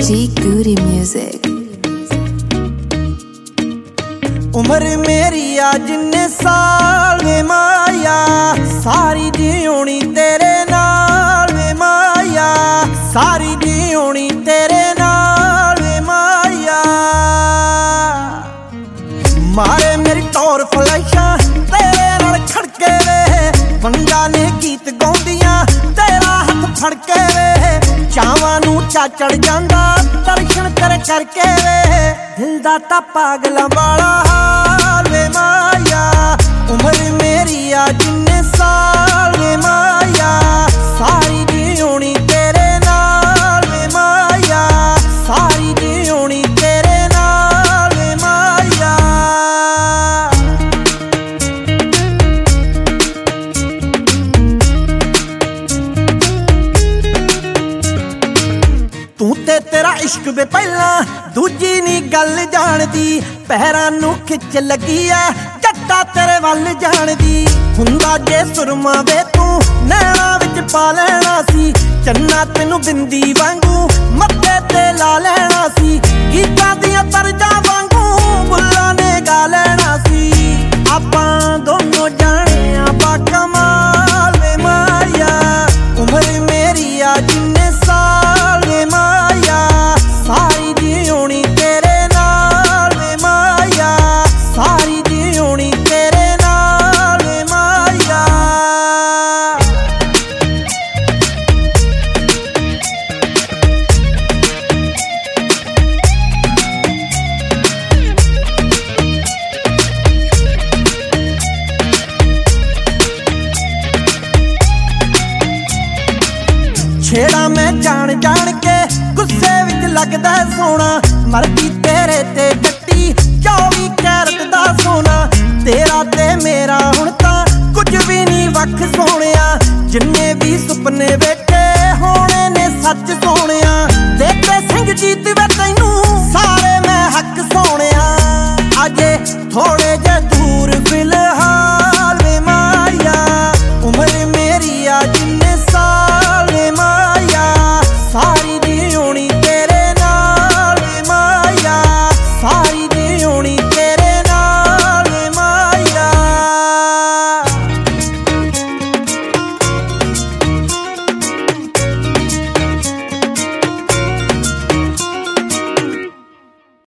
G Goody Music. Umar मेरी आ जिन्ने साल वे माया, सारी जियोनी तेरे नाल वे माया, सारी जियोनी तेरे नाल वे माया। मारे मेरी टोर फलैशा तेरे नाल खड़के वे, वंगा ने गीत गाउंदियां तेरा हथ फड़के वे, चावां नू चा चढ़ जांदा दर्शन तेरे करके वे, दिल दा तां पागलां वाला हाल वे माया। उमर मेरी आ जिन्ने साल वे माया, सारी जियोनी तेरे नाल वे माया, सारी जियोनी तेरे नाल वे माया। तू ते तेरा इश्क वे पहला दूजी नी गल जानदी, पैरां नू खिच लगी ऐ जट्टा तेरे वल जानदी। हुंदा जे सुरमा वे तू नैना विच पा लेना सी, चन्ना तेनू बिंदी वांगू मत्थे ते ला लेना सी, गीतां दियां तरजां वांगू बुल्लां ने गा लेना सी। आपां दोनों जाणियां बा कमाल वे माया। उमर मेरी आ जिन्ने साल वे माया, सारी जियोनी तेरे नाल वे माया, सारी जियोनी तेरे नाल वे माया। छेड़ा मैं जान जान के गुस्से विच लगदा सोना, मरदी तेरे ते जट्टी 24 कैरट दा सोना। तेरा ते मेरा हुण तां कुछ भी नहीं वख सोहणिया, जिन्ने भी सुपने वे